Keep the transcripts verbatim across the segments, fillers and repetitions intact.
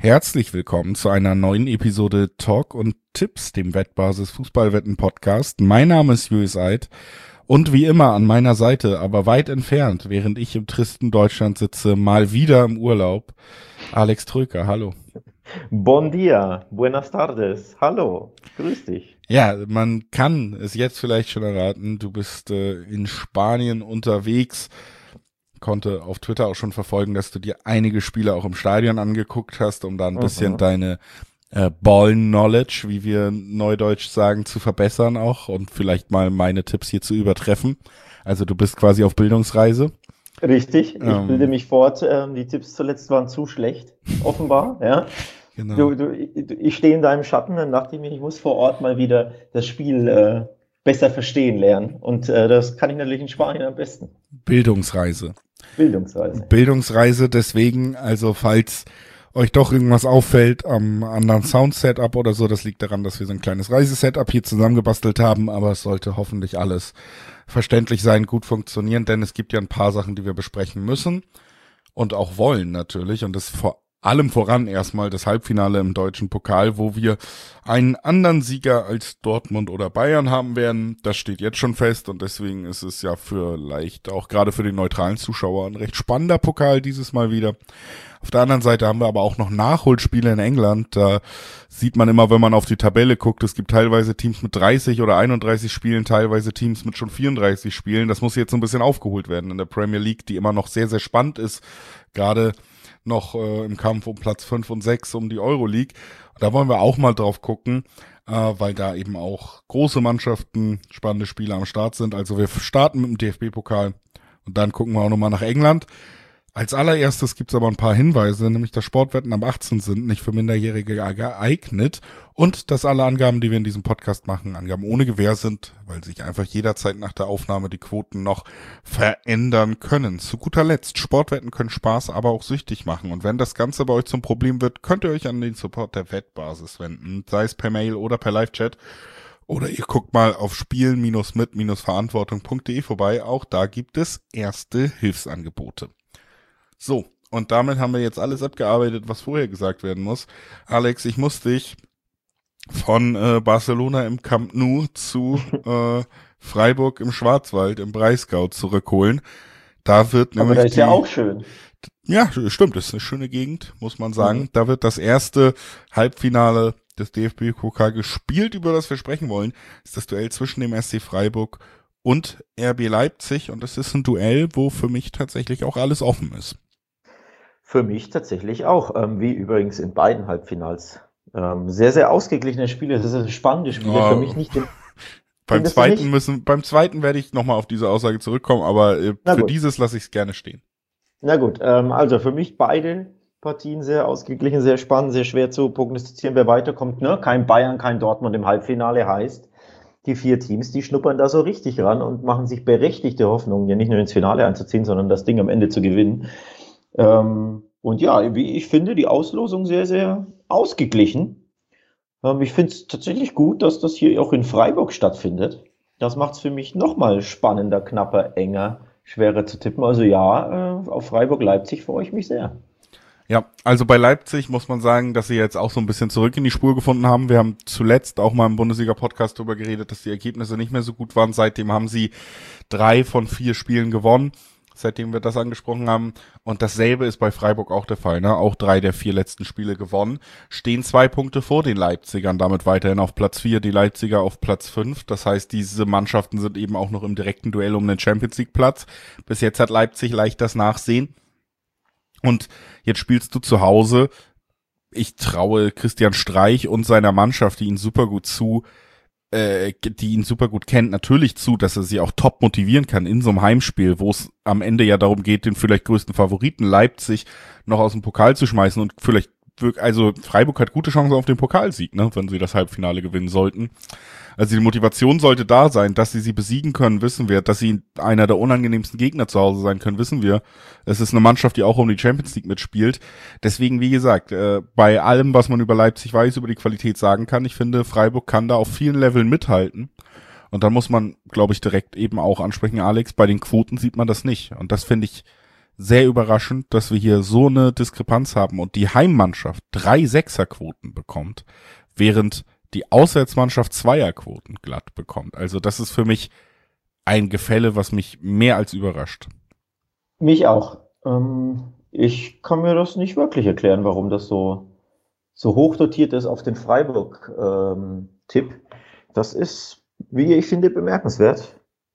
Herzlich willkommen zu einer neuen Episode Talk und Tipps, dem Wettbasis Fußballwetten Podcast. Mein Name ist Julius Eid und wie immer an meiner Seite, aber weit entfernt, während ich im tristen Deutschland sitze, mal wieder im Urlaub, Alex Tröker. Hallo. Bon dia, buenas tardes, hallo, grüß dich. Ja, man kann es jetzt vielleicht schon erraten, du bist äh, in Spanien unterwegs. Konnte auf Twitter auch schon verfolgen, dass du dir einige Spiele auch im Stadion angeguckt hast, um da ein bisschen Mhm. deine äh, Ball-Knowledge, wie wir neudeutsch sagen, zu verbessern auch und vielleicht mal meine Tipps hier zu übertreffen. Also du bist quasi auf Bildungsreise. Richtig, ich Ähm. bilde mich fort, ähm, die Tipps zuletzt waren zu schlecht, offenbar, ja. Genau. Du, du, ich stehe in deinem Schatten und dachte mir, ich muss vor Ort mal wieder das Spiel äh, besser verstehen lernen und äh, das kann ich natürlich in Spanien am besten. Bildungsreise. Bildungsreise. Bildungsreise, deswegen, also falls euch doch irgendwas auffällt am anderen Sound-Setup oder so, das liegt daran, dass wir so ein kleines Reisesetup hier zusammengebastelt haben, aber es sollte hoffentlich alles verständlich sein, gut funktionieren, denn es gibt ja ein paar Sachen, die wir besprechen müssen und auch wollen natürlich, und das vor allem voran erstmal das Halbfinale im deutschen Pokal, wo wir einen anderen Sieger als Dortmund oder Bayern haben werden. Das steht jetzt schon fest und deswegen ist es ja vielleicht auch gerade für den neutralen Zuschauer ein recht spannender Pokal dieses Mal wieder. Auf der anderen Seite haben wir aber auch noch Nachholspiele in England. Da sieht man immer, wenn man auf die Tabelle guckt, es gibt teilweise Teams mit dreißig oder einunddreißig Spielen, teilweise Teams mit schon vierunddreißig Spielen. Das muss jetzt so ein bisschen aufgeholt werden in der Premier League, die immer noch sehr, sehr spannend ist. Gerade noch äh, im Kampf um Platz fünf und sechs um die Euroleague. Da wollen wir auch mal drauf gucken, äh, weil da eben auch große Mannschaften, spannende Spiele am Start sind. Also wir starten mit dem D F B-Pokal und dann gucken wir auch nochmal nach England. Als allererstes gibt's aber ein paar Hinweise, nämlich dass Sportwetten ab achtzehn sind, nicht für Minderjährige geeignet und dass alle Angaben, die wir in diesem Podcast machen, Angaben ohne Gewähr sind, weil sich einfach jederzeit nach der Aufnahme die Quoten noch verändern können. Zu guter Letzt, Sportwetten können Spaß, aber auch süchtig machen und wenn das Ganze bei euch zum Problem wird, könnt ihr euch an den Support der Wettbasis wenden, sei es per Mail oder per Live-Chat. Oder ihr guckt mal auf spielen mit verantwortung punkt de vorbei, auch da gibt es erste Hilfsangebote. So, und damit haben wir jetzt alles abgearbeitet, was vorher gesagt werden muss. Alex, ich muss dich von äh, Barcelona im Camp Nou zu äh, Freiburg im Schwarzwald im Breisgau zurückholen. Da wird nämlich Aber das ist die, ja auch schön. Ja, stimmt, das ist eine schöne Gegend, muss man sagen. Mhm. Da wird das erste Halbfinale des D F B-Pokal gespielt, über das wir sprechen wollen. Das ist das Duell zwischen dem S C Freiburg und R B Leipzig und es ist ein Duell, wo für mich tatsächlich auch alles offen ist. Für mich tatsächlich auch, ähm, wie übrigens in beiden Halbfinals. Ähm, sehr, sehr ausgeglichene Spiele, das sind spannende Spiele, oh. Für mich nicht. Den, beim zweiten müssen, beim zweiten werde ich nochmal auf diese Aussage zurückkommen, aber äh, für gut. Dieses lasse ich es gerne stehen. Na gut, ähm, also für mich beide Partien sehr ausgeglichen, sehr spannend, sehr schwer zu prognostizieren, wer weiterkommt. Ne? Kein Bayern, kein Dortmund im Halbfinale heißt, die vier Teams, die schnuppern da so richtig ran und machen sich berechtigte Hoffnungen, ja nicht nur ins Finale einzuziehen, sondern das Ding am Ende zu gewinnen. Ähm, und ja, wie ich finde, die Auslosung sehr, sehr ausgeglichen. Ähm, ich finde es tatsächlich gut, dass das hier auch in Freiburg stattfindet. Das macht es für mich nochmal spannender, knapper, enger, schwerer zu tippen. Also ja, äh, auf Freiburg-Leipzig freue ich mich sehr. Ja, also bei Leipzig muss man sagen, dass sie jetzt auch so ein bisschen zurück in die Spur gefunden haben. Wir haben zuletzt auch mal im Bundesliga-Podcast darüber geredet, dass die Ergebnisse nicht mehr so gut waren. Seitdem haben sie drei von vier Spielen gewonnen, seitdem wir das angesprochen haben. Und dasselbe ist bei Freiburg auch der Fall, ne? Auch drei der vier letzten Spiele gewonnen. Stehen zwei Punkte vor den Leipzigern, damit weiterhin auf Platz vier, die Leipziger auf Platz fünf. Das heißt, diese Mannschaften sind eben auch noch im direkten Duell um den Champions-League-Platz. Bis jetzt hat Leipzig leicht das Nachsehen. Und jetzt spielst du zu Hause. Ich traue Christian Streich und seiner Mannschaft, die ihn super gut zu, äh, die ihn super gut kennt, natürlich zu, dass er sie auch top motivieren kann in so einem Heimspiel, wo es am Ende ja darum geht, den vielleicht größten Favoriten Leipzig noch aus dem Pokal zu schmeißen und vielleicht, also Freiburg hat gute Chancen auf den Pokalsieg, ne, wenn sie das Halbfinale gewinnen sollten. Also die Motivation sollte da sein, dass sie sie besiegen können, wissen wir. Dass sie einer der unangenehmsten Gegner zu Hause sein können, wissen wir. Es ist eine Mannschaft, die auch um die Champions League mitspielt. Deswegen, wie gesagt, äh, bei allem, was man über Leipzig weiß, über die Qualität sagen kann, ich finde, Freiburg kann da auf vielen Leveln mithalten. Und dann muss man, glaube ich, direkt eben auch ansprechen, Alex, bei den Quoten sieht man das nicht. Und das finde ich sehr überraschend, dass wir hier so eine Diskrepanz haben und die Heimmannschaft drei Sechserquoten bekommt, während die Auswärtsmannschaft Zweierquoten glatt bekommt. Also das ist für mich ein Gefälle, was mich mehr als überrascht. Mich auch. Ähm, ich kann mir das nicht wirklich erklären, warum das so, so hoch dotiert ist auf den Freiburg-Tipp. Ähm, das ist, wie ich finde, bemerkenswert.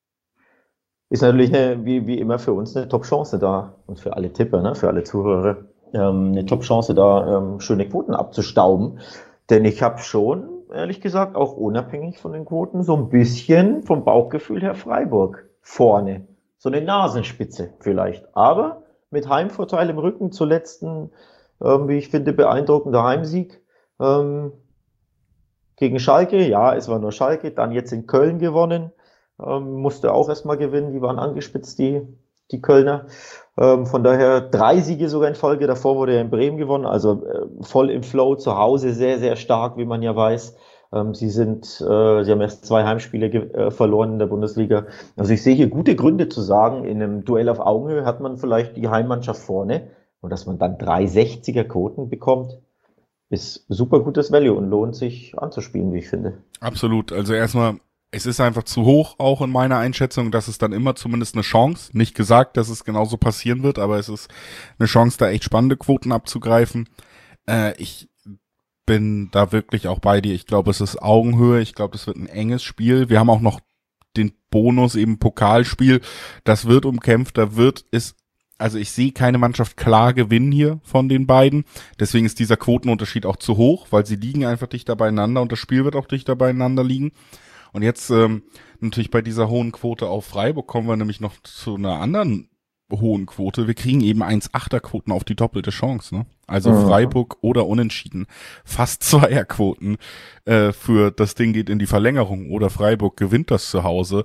Ist natürlich eine, wie, wie immer für uns eine Top-Chance da und für alle Tipper, ne, für alle Zuhörer, ähm, eine Top-Chance da, ähm, schöne Quoten abzustauben. Denn ich habe schon, ehrlich gesagt, auch unabhängig von den Quoten, so ein bisschen vom Bauchgefühl her Freiburg vorne. So eine Nasenspitze vielleicht. Aber mit Heimvorteil im Rücken zur letzten, ähm, wie ich finde, beeindruckender Heimsieg ähm, gegen Schalke. Ja, es war nur Schalke. Dann jetzt in Köln gewonnen. Ähm, musste auch erstmal gewinnen. Die waren angespitzt, die, die Kölner. Ähm, von daher drei Siege sogar in Folge. Davor wurde er in Bremen gewonnen. Also äh, voll im Flow zu Hause. Sehr, sehr stark, wie man ja weiß. Ähm, sie sind, äh, sie haben erst zwei Heimspiele äh, verloren in der Bundesliga. Also ich sehe hier gute Gründe zu sagen, in einem Duell auf Augenhöhe hat man vielleicht die Heimmannschaft vorne. Und dass man dann drei sechziger Quoten bekommt, ist super gutes Value und lohnt sich anzuspielen, wie ich finde. Absolut. Also erstmal, es ist einfach zu hoch, auch in meiner Einschätzung. Das ist dann immer zumindest eine Chance. Nicht gesagt, dass es genauso passieren wird, aber es ist eine Chance, da echt spannende Quoten abzugreifen. Äh, ich bin da wirklich auch bei dir. Ich glaube, es ist Augenhöhe. Ich glaube, es wird ein enges Spiel. Wir haben auch noch den Bonus, eben Pokalspiel. Das wird umkämpft. Da wird es, also ich sehe keine Mannschaft klar gewinnen hier von den beiden. Deswegen ist dieser Quotenunterschied auch zu hoch, weil sie liegen einfach dichter beieinander und das Spiel wird auch dichter beieinander liegen. Und jetzt ähm, natürlich bei dieser hohen Quote auf Freiburg kommen wir nämlich noch zu einer anderen hohen Quote. Wir kriegen eben eins Komma achter Quoten auf die doppelte Chance, ne? Also mhm. Freiburg oder Unentschieden. Fast Zweierquoten äh, für das Ding geht in die Verlängerung oder Freiburg gewinnt das zu Hause.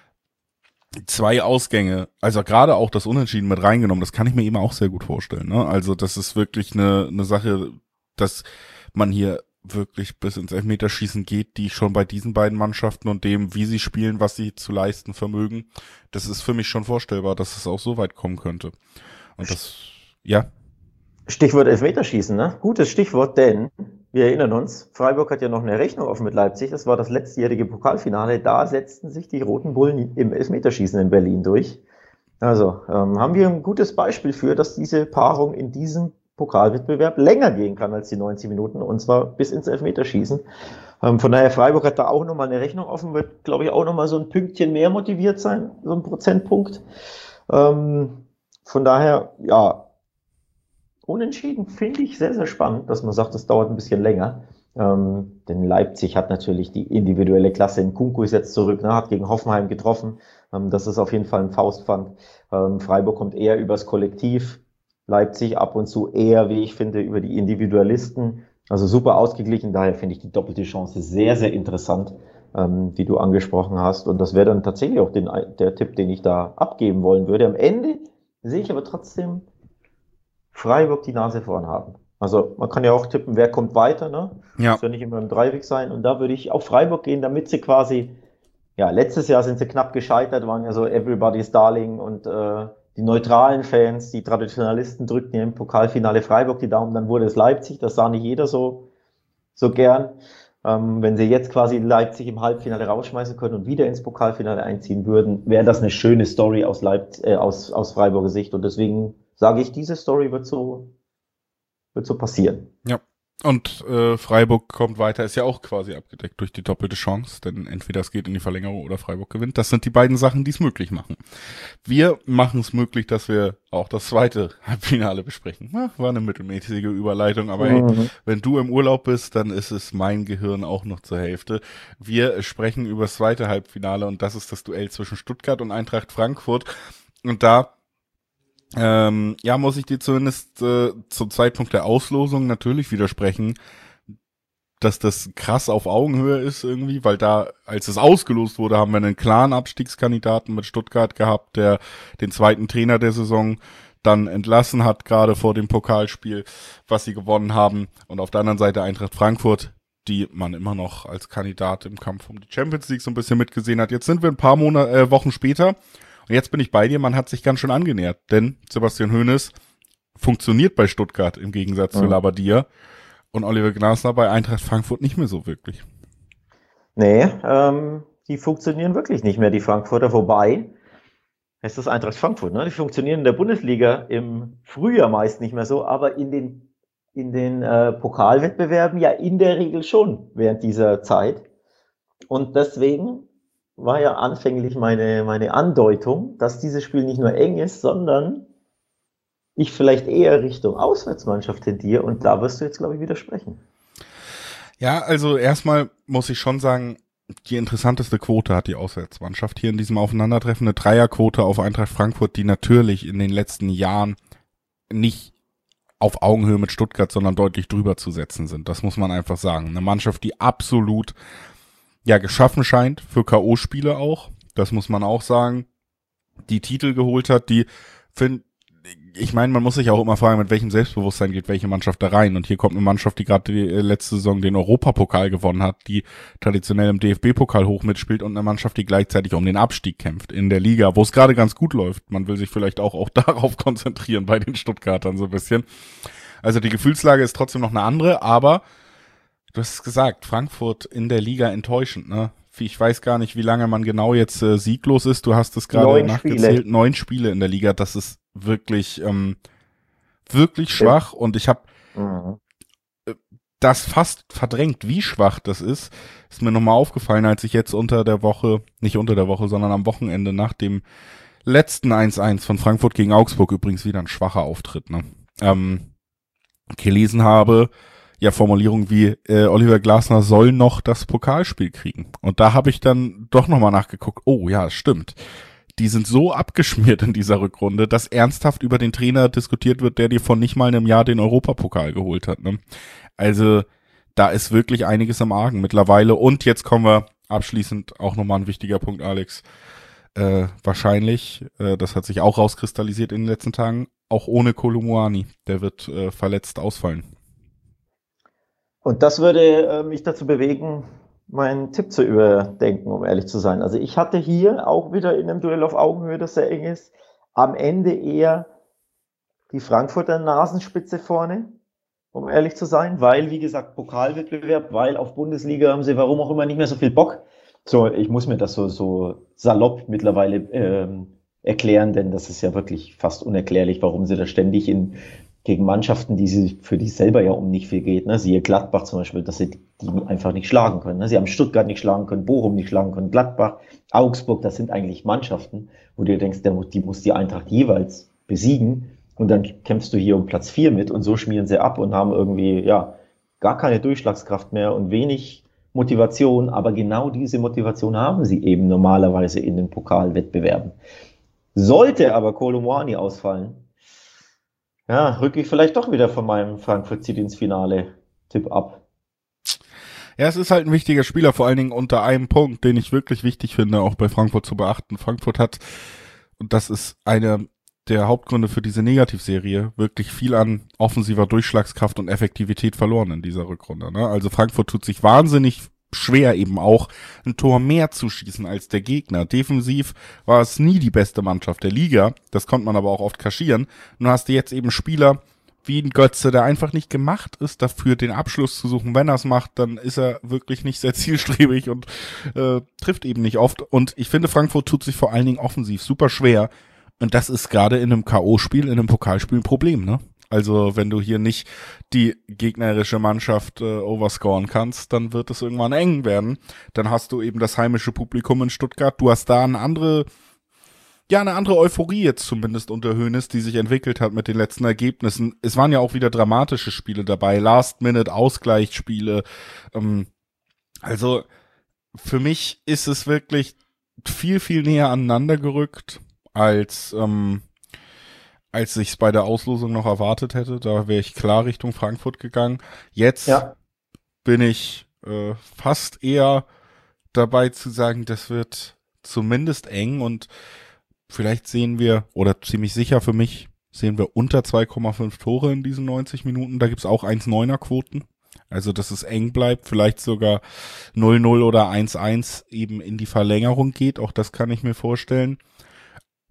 Zwei Ausgänge, also gerade auch das Unentschieden mit reingenommen, das kann ich mir eben auch sehr gut vorstellen, ne? Also das ist wirklich eine, eine Sache, dass man hier wirklich bis ins Elfmeterschießen geht, die schon bei diesen beiden Mannschaften und dem, wie sie spielen, was sie zu leisten vermögen, das ist für mich schon vorstellbar, dass es auch so weit kommen könnte. Und das, ja. Stichwort Elfmeterschießen, ne? Gutes Stichwort, denn wir erinnern uns, Freiburg hat ja noch eine Rechnung offen mit Leipzig, das war das letztjährige Pokalfinale, da setzten sich die Roten Bullen im Elfmeterschießen in Berlin durch. Also ähm, haben wir ein gutes Beispiel für, dass diese Paarung in diesem Pokalwettbewerb länger gehen kann als die neunzig Minuten und zwar bis ins Elfmeterschießen. Ähm, von daher, Freiburg hat da auch nochmal eine Rechnung offen, wird, glaube ich, auch nochmal so ein Pünktchen mehr motiviert sein, so ein Prozentpunkt. Ähm, von daher, ja, Unentschieden finde ich sehr, sehr spannend, dass man sagt, das dauert ein bisschen länger. Ähm, denn Leipzig hat natürlich die individuelle Klasse. Nkunku ist jetzt zurück, ne, hat gegen Hoffenheim getroffen. Ähm, das ist auf jeden Fall ein Faustpfand. Ähm, Freiburg kommt eher übers Kollektiv. Leipzig ab und zu eher, wie ich finde, über die Individualisten. Also super ausgeglichen. Daher finde ich die doppelte Chance sehr, sehr interessant, ähm, die du angesprochen hast. Und das wäre dann tatsächlich auch den, der Tipp, den ich da abgeben wollen würde. Am Ende sehe ich aber trotzdem Freiburg die Nase vorn haben. Also man kann ja auch tippen, wer kommt weiter, ne? Ja. Muss ja nicht immer im Dreiweg sein. Und da würde ich auf Freiburg gehen, damit sie quasi, ja, letztes Jahr sind sie knapp gescheitert, waren ja so Everybody's Darling und äh, die neutralen Fans, die Traditionalisten drückten ja im Pokalfinale Freiburg die Daumen, dann wurde es Leipzig, das sah nicht jeder so, so gern. Ähm, wenn sie jetzt quasi Leipzig im Halbfinale rausschmeißen können und wieder ins Pokalfinale einziehen würden, wäre das eine schöne Story aus, Leip äh, aus, aus Freiburger Sicht und deswegen sage ich, diese Story wird so, wird so passieren. Ja. Und äh, Freiburg kommt weiter, ist ja auch quasi abgedeckt durch die doppelte Chance, denn entweder es geht in die Verlängerung oder Freiburg gewinnt. Das sind die beiden Sachen, die es möglich machen. Wir machen es möglich, dass wir auch das zweite Halbfinale besprechen. Ja, war eine mittelmäßige Überleitung, aber mhm. hey, wenn du im Urlaub bist, dann ist es mein Gehirn auch noch zur Hälfte. Wir sprechen über das zweite Halbfinale und das ist das Duell zwischen Stuttgart und Eintracht Frankfurt. Und da Ähm, ja, muss ich dir zumindest äh, zum Zeitpunkt der Auslosung natürlich widersprechen, dass das krass auf Augenhöhe ist irgendwie, weil da, als es ausgelost wurde, haben wir einen klaren Abstiegskandidaten mit Stuttgart gehabt, der den zweiten Trainer der Saison dann entlassen hat, gerade vor dem Pokalspiel, was sie gewonnen haben. Und auf der anderen Seite Eintracht Frankfurt, die man immer noch als Kandidat im Kampf um die Champions League so ein bisschen mitgesehen hat. Jetzt sind wir ein paar Monate, äh, Wochen später. Und jetzt bin ich bei dir, man hat sich ganz schön angenähert, denn Sebastian Hoeneß funktioniert bei Stuttgart im Gegensatz mhm. zu Labbadia und Oliver Glasner bei Eintracht Frankfurt nicht mehr so wirklich. Nee, ähm, die funktionieren wirklich nicht mehr, die Frankfurter, wobei, es ist Eintracht Frankfurt, ne? Die funktionieren in der Bundesliga im Frühjahr meist nicht mehr so, aber in den, in den äh, Pokalwettbewerben ja in der Regel schon während dieser Zeit. Und deswegen war ja anfänglich meine, meine Andeutung, dass dieses Spiel nicht nur eng ist, sondern ich vielleicht eher Richtung Auswärtsmannschaft tendiere, und da wirst du jetzt, glaube ich, widersprechen. Ja, also erstmal muss ich schon sagen, die interessanteste Quote hat die Auswärtsmannschaft hier in diesem Aufeinandertreffen, eine Dreierquote auf Eintracht Frankfurt, die natürlich in den letzten Jahren nicht auf Augenhöhe mit Stuttgart, sondern deutlich drüber zu setzen sind. Das muss man einfach sagen. Eine Mannschaft, die absolut ja geschaffen scheint für K O-Spiele auch. Das muss man auch sagen. Die Titel geholt hat, die find, ich meine, man muss sich auch immer fragen, mit welchem Selbstbewusstsein geht welche Mannschaft da rein. Und hier kommt eine Mannschaft, die gerade die letzte Saison den Europapokal gewonnen hat, die traditionell im D F B-Pokal hoch mitspielt, und eine Mannschaft, die gleichzeitig um den Abstieg kämpft in der Liga, wo es gerade ganz gut läuft. Man will sich vielleicht auch, auch darauf konzentrieren bei den Stuttgartern so ein bisschen. Also die Gefühlslage ist trotzdem noch eine andere, aber du hast es gesagt, Frankfurt in der Liga enttäuschend, ne? Ich weiß gar nicht, wie lange man genau jetzt äh, sieglos ist. Du hast es gerade nachgezählt. Spiele. Neun Spiele in der Liga. Das ist wirklich, ähm, wirklich schwach. Ja. Und ich habe mhm. das fast verdrängt, wie schwach das ist. Ist mir nochmal aufgefallen, als ich jetzt unter der Woche, nicht unter der Woche, sondern am Wochenende nach dem letzten eins eins von Frankfurt gegen Augsburg, übrigens wieder ein schwacher Auftritt, ne? Ähm, gelesen habe, ja, Formulierung wie äh, Oliver Glasner soll noch das Pokalspiel kriegen. Und da habe ich dann doch nochmal nachgeguckt, oh ja, stimmt. Die sind so abgeschmiert in dieser Rückrunde, dass ernsthaft über den Trainer diskutiert wird, der dir von nicht mal einem Jahr den Europapokal geholt hat. Ne? Also da ist wirklich einiges am Argen mittlerweile. Und jetzt kommen wir abschließend auch nochmal ein wichtiger Punkt, Alex. Äh, wahrscheinlich, äh, das hat sich auch rauskristallisiert in den letzten Tagen, auch ohne Kolo Muani. Der wird äh, verletzt ausfallen. Und das würde äh, mich dazu bewegen, meinen Tipp zu überdenken, um ehrlich zu sein. Also ich hatte hier auch wieder in einem Duell auf Augenhöhe, das sehr eng ist, am Ende eher die Frankfurter Nasenspitze vorne, um ehrlich zu sein, weil, wie gesagt, Pokalwettbewerb, weil auf Bundesliga haben sie warum auch immer nicht mehr so viel Bock. So, ich muss mir das so, so salopp mittlerweile ähm, erklären, denn das ist ja wirklich fast unerklärlich, warum sie da ständig in gegen Mannschaften, die sie für die selber ja um nicht viel geht, ne? Siehe Gladbach zum Beispiel, dass sie die einfach nicht schlagen können. Ne? Sie haben Stuttgart nicht schlagen können, Bochum nicht schlagen können, Gladbach, Augsburg, das sind eigentlich Mannschaften, wo du denkst, der, die muss die Eintracht jeweils besiegen, und dann kämpfst du hier um Platz vier mit, und so schmieren sie ab und haben irgendwie, ja, gar keine Durchschlagskraft mehr und wenig Motivation, aber genau diese Motivation haben sie eben normalerweise in den Pokalwettbewerben. Sollte aber Kolo Muani ausfallen, ja, rücke ich vielleicht doch wieder von meinem Frankfurt zieht ins Finale Tipp ab. Ja, es ist halt ein wichtiger Spieler, vor allen Dingen unter einem Punkt, den ich wirklich wichtig finde, auch bei Frankfurt zu beachten. Frankfurt hat, und das ist einer der Hauptgründe für diese Negativserie, wirklich viel an offensiver Durchschlagskraft und Effektivität verloren in dieser Rückrunde. Ne? Also Frankfurt tut sich wahnsinnig schwer, eben auch ein Tor mehr zu schießen als der Gegner. Defensiv war es nie die beste Mannschaft der Liga, das konnte man aber auch oft kaschieren. Nun hast du jetzt eben Spieler wie ein Götze, der einfach nicht gemacht ist, dafür den Abschluss zu suchen. Wenn er es macht, dann ist er wirklich nicht sehr zielstrebig und äh, trifft eben nicht oft. Und ich finde, Frankfurt tut sich vor allen Dingen offensiv super schwer. Und das ist gerade in einem K O-Spiel, in einem Pokalspiel ein Problem, ne? Also wenn du hier nicht die gegnerische Mannschaft äh, overscoren kannst, dann wird es irgendwann eng werden. Dann hast du eben das heimische Publikum in Stuttgart. Du hast da eine andere, ja eine andere Euphorie jetzt zumindest unter Hoeneß, die sich entwickelt hat mit den letzten Ergebnissen. Es waren ja auch wieder dramatische Spiele dabei, Last-Minute-Ausgleichsspiele. Ähm, also für mich ist es wirklich viel, viel näher aneinander gerückt, als ähm, als ich es bei der Auslosung noch erwartet hätte. Da wäre ich klar Richtung Frankfurt gegangen. Jetzt ja. bin ich äh, fast eher dabei zu sagen, das wird zumindest eng, und vielleicht sehen wir, oder ziemlich sicher für mich, sehen wir unter zwei Komma fünf Tore in diesen neunzig Minuten. Da gibt's auch eins Komma neuner Quoten. Also, dass es eng bleibt, vielleicht sogar null null oder eins eins eben in die Verlängerung geht. Auch das kann ich mir vorstellen.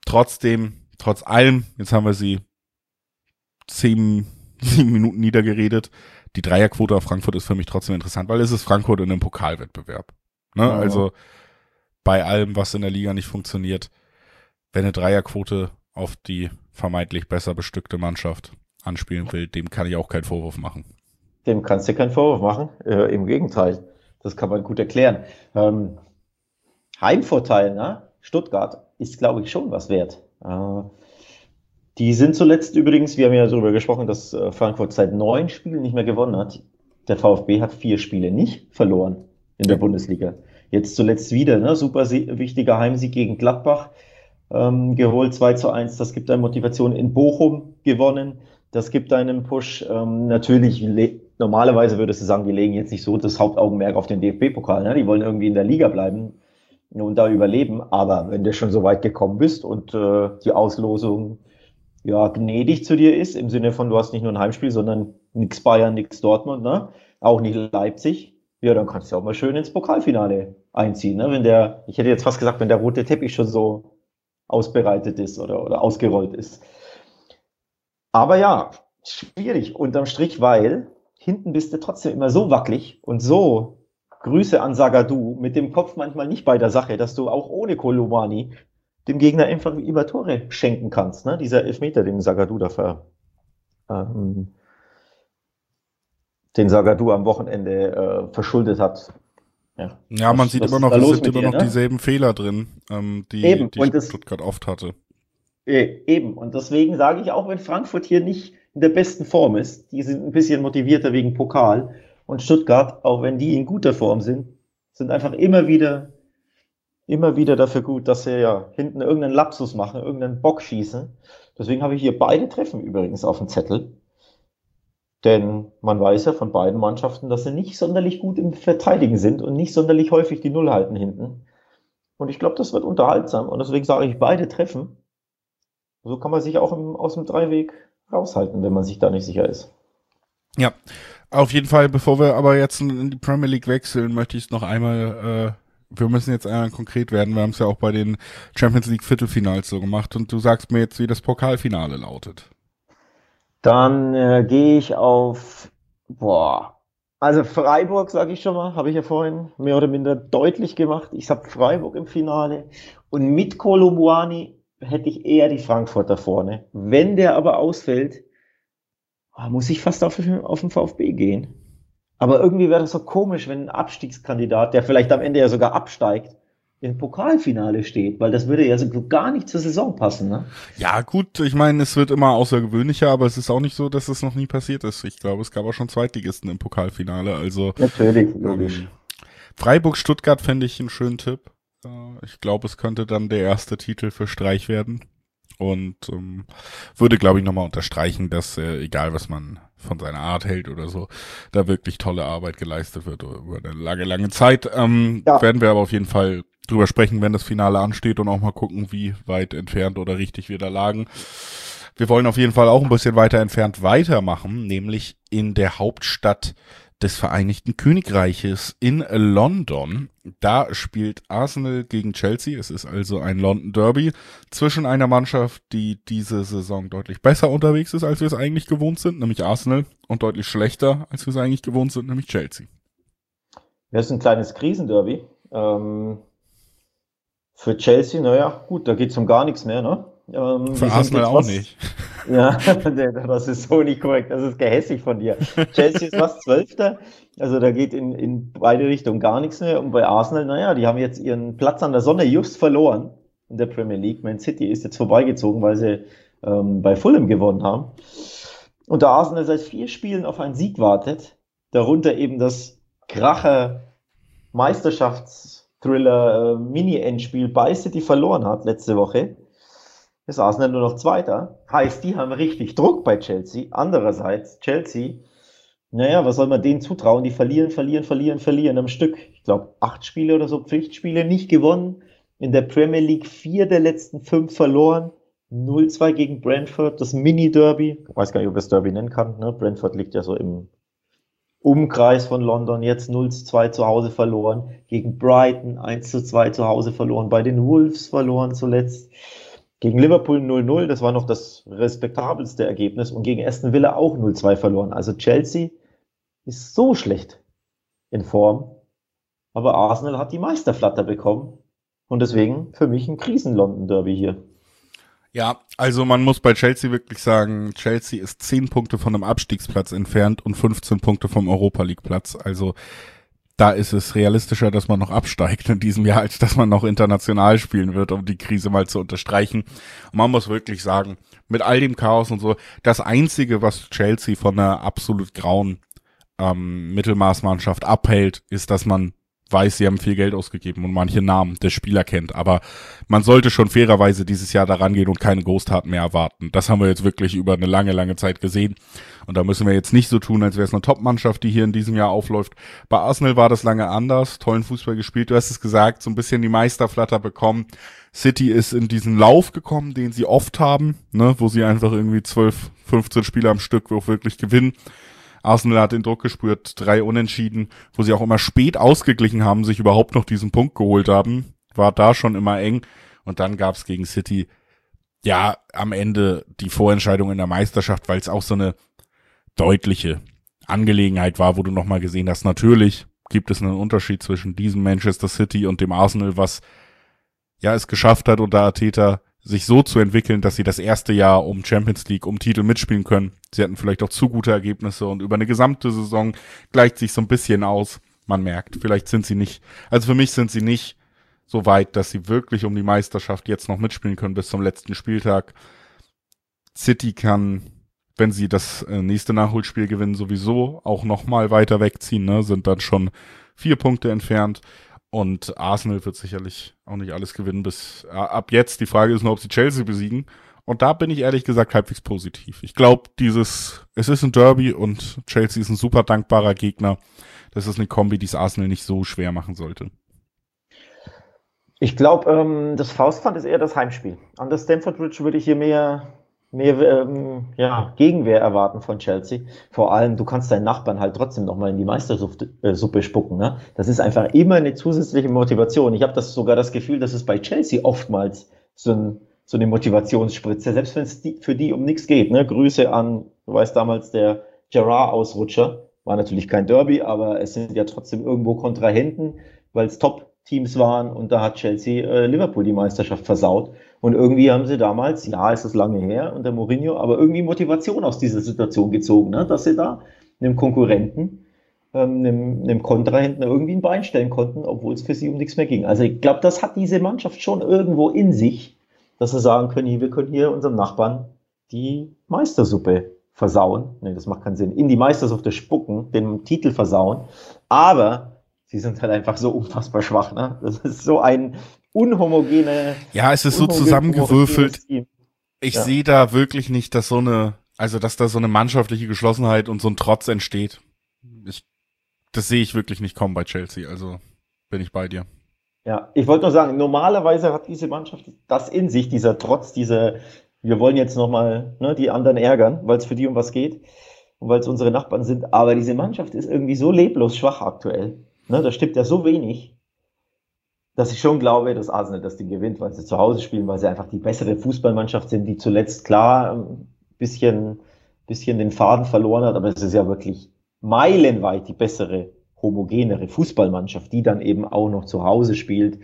trotzdem, trotz allem, jetzt haben wir sie zehn, sieben Minuten niedergeredet, die Dreierquote auf Frankfurt ist für mich trotzdem interessant, weil es ist Frankfurt in einem Pokalwettbewerb. Ne? Ja. Also bei allem, was in der Liga nicht funktioniert, wenn eine Dreierquote auf die vermeintlich besser bestückte Mannschaft anspielen will, dem kann ich auch keinen Vorwurf machen. Dem kannst du keinen Vorwurf machen, äh, im Gegenteil. Das kann man gut erklären. Ähm, Heimvorteil, ne? Stuttgart ist, glaube ich, schon was wert. Äh, die sind zuletzt übrigens, wir haben ja darüber gesprochen, dass äh, Frankfurt seit neun Spielen nicht mehr gewonnen hat. Der VfB hat vier Spiele nicht verloren in der Bundesliga. Jetzt zuletzt wieder, ne? Super wichtiger Heimsieg gegen Gladbach ähm, geholt, zwei zu eins. Das gibt eine Motivation. In Bochum gewonnen. Das gibt einen Push. Ähm, natürlich, normalerweise würdest du sagen, die legen jetzt nicht so das Hauptaugenmerk auf den D F B-Pokal. Ne? Die wollen irgendwie in der Liga bleiben und da überleben. Aber wenn du schon so weit gekommen bist und äh, die Auslosung ja gnädig zu dir ist, im Sinne von, du hast nicht nur ein Heimspiel, sondern nix Bayern, nix Dortmund, ne? Auch nicht Leipzig, ja, dann kannst du auch mal schön ins Pokalfinale einziehen. Ne? Wenn der, ich hätte jetzt fast gesagt, wenn der rote Teppich schon so ausbereitet ist oder, oder ausgerollt ist. Aber ja, schwierig unterm Strich, weil hinten bist du trotzdem immer so wackelig und so, Grüße an Zagadou, mit dem Kopf manchmal nicht bei der Sache, dass du auch ohne Koulibaly dem Gegner einfach über Tore schenken kannst. Ne? Dieser Elfmeter, den Zagadou dafür, ähm, den Zagadou am Wochenende äh, verschuldet hat. Ja, ja man was, sieht was immer noch, es sind immer dir, noch ne? dieselben Fehler drin, ähm, die, eben. die und Stuttgart das, oft hatte. Eben, und deswegen sage ich auch, wenn Frankfurt hier nicht in der besten Form ist, die sind ein bisschen motivierter wegen Pokal, und Stuttgart, auch wenn die in guter Form sind, sind einfach immer wieder, immer wieder dafür gut, dass sie ja hinten irgendeinen Lapsus machen, irgendeinen Bock schießen. Deswegen habe ich hier beide Treffen übrigens auf dem Zettel. Denn man weiß ja von beiden Mannschaften, dass sie nicht sonderlich gut im Verteidigen sind und nicht sonderlich häufig die Null halten hinten. Und ich glaube, das wird unterhaltsam. Und deswegen sage ich, beide Treffen. So kann man sich auch im, aus dem Dreiweg raushalten, wenn man sich da nicht sicher ist. Ja, auf jeden Fall. Bevor wir aber jetzt in die Premier League wechseln, möchte ich es noch einmal, äh, wir müssen jetzt einmal konkret werden. Wir haben es ja auch bei den Champions League Viertelfinals so gemacht. Und du sagst mir jetzt, wie das Pokalfinale lautet. Dann äh, gehe ich auf, boah, also Freiburg, sage ich schon mal, habe ich ja vorhin mehr oder minder deutlich gemacht. Ich habe Freiburg im Finale und mit Kolo Muani hätte ich eher die Frankfurter vorne. Wenn der aber ausfällt, muss ich fast auf, auf den VfB gehen. Aber irgendwie wäre das so komisch, wenn ein Abstiegskandidat, der vielleicht am Ende ja sogar absteigt, im Pokalfinale steht, weil das würde ja so gar nicht zur Saison passen, ne? Ja, gut, ich meine, es wird immer außergewöhnlicher, aber es ist auch nicht so, dass es noch nie passiert ist. Ich glaube, es gab auch schon Zweitligisten im Pokalfinale, also. Natürlich, logisch. Ähm, Freiburg-Stuttgart fände ich einen schönen Tipp. Ich glaube, es könnte dann der erste Titel für Streich werden. Und ähm, würde, glaube ich, nochmal unterstreichen, dass, äh, egal was man von seiner Art hält oder so, da wirklich tolle Arbeit geleistet wird über eine lange, lange Zeit. Ähm, ja. Werden wir aber auf jeden Fall drüber sprechen, wenn das Finale ansteht und auch mal gucken, wie weit entfernt oder richtig wir da lagen. Wir wollen auf jeden Fall auch ein bisschen weiter entfernt weitermachen, nämlich in der Hauptstadt des Vereinigten Königreiches in London. Da spielt Arsenal gegen Chelsea. Es ist also ein London Derby zwischen einer Mannschaft, die diese Saison deutlich besser unterwegs ist, als wir es eigentlich gewohnt sind, nämlich Arsenal, und deutlich schlechter, als wir es eigentlich gewohnt sind, nämlich Chelsea. Das ist ein kleines Krisenderby. Ähm, für Chelsea, naja, gut, da geht es um gar nichts mehr, ne? Ähm, Für Arsenal auch was, nicht. Ja, das ist so nicht korrekt. Das ist gehässig von dir. Chelsea ist was, Zwölfter. Also da geht in, in beide Richtungen gar nichts mehr. Und bei Arsenal, naja, die haben jetzt ihren Platz an der Sonne just verloren in der Premier League. Man City ist jetzt vorbeigezogen, weil sie ähm, bei Fulham gewonnen haben. Und da Arsenal seit vier Spielen auf einen Sieg wartet, darunter eben das Kracher Meisterschaftsthriller äh, Mini-Endspiel bei City verloren hat letzte Woche, ist Arsenal nur noch Zweiter. Heißt, die haben richtig Druck bei Chelsea. Andererseits, Chelsea, naja, was soll man denen zutrauen? Die verlieren, verlieren, verlieren, verlieren am Stück. Ich glaube, acht Spiele oder so, Pflichtspiele, nicht gewonnen. In der Premier League vier der letzten fünf verloren. null zwei gegen Brentford, das Mini-Derby. Ich weiß gar nicht, ob ich das Derby nennen kann. Ne? Brentford liegt ja so im Umkreis von London. Jetzt null zu zwei zu Hause verloren. Gegen Brighton eins zu zwei zu Hause verloren. Bei den Wolves verloren zuletzt. Gegen Liverpool null null, das war noch das respektabelste Ergebnis und gegen Aston Villa auch null zwei verloren. Also Chelsea ist so schlecht in Form, aber Arsenal hat die Meisterflatter bekommen und deswegen für mich ein Krisen-London-Derby hier. Ja, also man muss bei Chelsea wirklich sagen, Chelsea ist zehn Punkte von einem Abstiegsplatz entfernt und fünfzehn Punkte vom Europa-League-Platz. Also da ist es realistischer, dass man noch absteigt in diesem Jahr, als dass man noch international spielen wird, um die Krise mal zu unterstreichen. Und man muss wirklich sagen, mit all dem Chaos und so, das Einzige, was Chelsea von einer absolut grauen ähm, Mittelmaßmannschaft abhält, ist, dass man weiß, sie haben viel Geld ausgegeben und manche Namen der Spieler kennt, aber man sollte schon fairerweise dieses Jahr daran gehen und keine Großtaten mehr erwarten. Das haben wir jetzt wirklich über eine lange, lange Zeit gesehen und da müssen wir jetzt nicht so tun, als wäre es eine Top-Mannschaft, die hier in diesem Jahr aufläuft. Bei Arsenal war das lange anders, tollen Fußball gespielt, du hast es gesagt, so ein bisschen die Meisterflatter bekommen. City ist in diesen Lauf gekommen, den sie oft haben, ne, wo sie einfach irgendwie zwölf, fünfzehn Spiele am Stück auch wirklich gewinnen. Arsenal hat den Druck gespürt, drei Unentschieden, wo sie auch immer spät ausgeglichen haben, sich überhaupt noch diesen Punkt geholt haben, war da schon immer eng und dann gab's gegen City, ja, am Ende die Vorentscheidung in der Meisterschaft, weil es auch so eine deutliche Angelegenheit war, wo du nochmal gesehen hast, natürlich gibt es einen Unterschied zwischen diesem Manchester City und dem Arsenal, was ja es geschafft hat unter Arteta, sich so zu entwickeln, dass sie das erste Jahr um Champions League, um Titel mitspielen können. Sie hatten vielleicht auch zu gute Ergebnisse und über eine gesamte Saison gleicht sich so ein bisschen aus. Man merkt, vielleicht sind sie nicht, also für mich sind sie nicht so weit, dass sie wirklich um die Meisterschaft jetzt noch mitspielen können bis zum letzten Spieltag. City kann, wenn sie das nächste Nachholspiel gewinnen, sowieso auch nochmal weiter wegziehen, ne, sind dann schon vier Punkte entfernt. Und Arsenal wird sicherlich auch nicht alles gewinnen bis äh, ab jetzt. Die Frage ist nur, ob sie Chelsea besiegen. Und da bin ich ehrlich gesagt halbwegs positiv. Ich glaube, dieses, es ist ein Derby und Chelsea ist ein super dankbarer Gegner. Das ist eine Kombi, die es Arsenal nicht so schwer machen sollte. Ich glaube, ähm, das Faustpfand ist eher das Heimspiel. An der Stamford Bridge würde ich hier mehr, mehr ähm, ja, Gegenwehr erwarten von Chelsea. Vor allem, du kannst deinen Nachbarn halt trotzdem nochmal in die Meistersuppe äh, Suppe spucken. Ne? Das ist einfach immer eine zusätzliche Motivation. Ich habe das sogar das Gefühl, dass es bei Chelsea oftmals so, ein, so eine Motivationsspritze, selbst wenn es für die um nichts geht. Ne? Grüße an, du weißt damals, der Gerrard-Ausrutscher. War natürlich kein Derby, aber es sind ja trotzdem irgendwo Kontrahenten, weil es Top-Teams waren und da hat Chelsea äh, Liverpool die Meisterschaft versaut. Und irgendwie haben sie damals, ja, es ist lange her unter Mourinho, aber irgendwie Motivation aus dieser Situation gezogen, ne? Dass sie da einem Konkurrenten, ähm, einem, einem Kontrahenten irgendwie ein Bein stellen konnten, obwohl es für sie um nichts mehr ging. Also ich glaube, das hat diese Mannschaft schon irgendwo in sich, dass sie sagen können, wir können hier unserem Nachbarn die Meistersuppe versauen. Nee, das macht keinen Sinn. In die Meistersuppe spucken, den Titel versauen. Aber sie sind halt einfach so unfassbar schwach. Ne? Das ist so ein unhomogene. Ja, es ist so zusammengewürfelt. Ich ja. sehe da wirklich nicht, dass so eine, also dass da so eine mannschaftliche Geschlossenheit und so ein Trotz entsteht. Ich, das sehe ich wirklich nicht kommen bei Chelsea. Also bin ich bei dir. Ja, ich wollte nur sagen, normalerweise hat diese Mannschaft das in sich, dieser Trotz, diese, wir wollen jetzt nochmal ne, die anderen ärgern, weil es für die um was geht und weil es unsere Nachbarn sind. Aber diese Mannschaft ist irgendwie so leblos schwach aktuell. Ne, da stimmt ja so wenig, dass ich schon glaube, dass Arsenal das Ding gewinnt, weil sie zu Hause spielen, weil sie einfach die bessere Fußballmannschaft sind, die zuletzt klar ein bisschen, bisschen den Faden verloren hat, aber es ist ja wirklich meilenweit die bessere, homogenere Fußballmannschaft, die dann eben auch noch zu Hause spielt.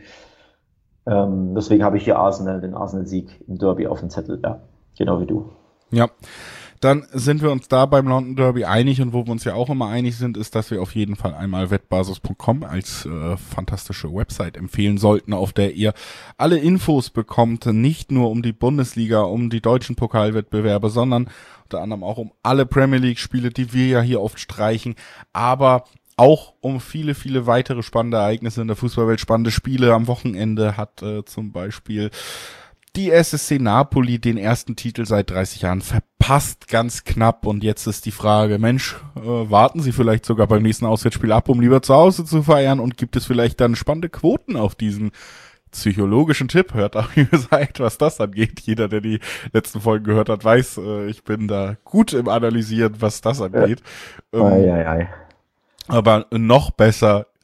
Ähm, deswegen habe ich hier Arsenal, den Arsenal-Sieg im Derby auf dem Zettel, ja, genau wie du. Ja. Dann sind wir uns da beim London Derby einig und wo wir uns ja auch immer einig sind, ist, dass wir auf jeden Fall einmal wettbasis punkt com als äh, fantastische Website empfehlen sollten, auf der ihr alle Infos bekommt, nicht nur um die Bundesliga, um die deutschen Pokalwettbewerbe, sondern unter anderem auch um alle Premier League Spiele, die wir ja hier oft streichen, aber auch um viele, viele weitere spannende Ereignisse in der Fußballwelt, spannende Spiele. Am Wochenende hat äh, zum Beispiel die S S C Napoli den ersten Titel seit dreißig Jahren verpasst, ganz knapp. Und jetzt ist die Frage, Mensch, äh, warten Sie vielleicht sogar beim nächsten Auswärtsspiel ab, um lieber zu Hause zu feiern? Und gibt es vielleicht dann spannende Quoten auf diesen psychologischen Tipp? Hört auch, wie gesagt, was das angeht. Jeder, der die letzten Folgen gehört hat, weiß, äh, ich bin da gut im Analysieren, was das angeht. Ja. Ähm, ei, ei, ei. Aber noch besser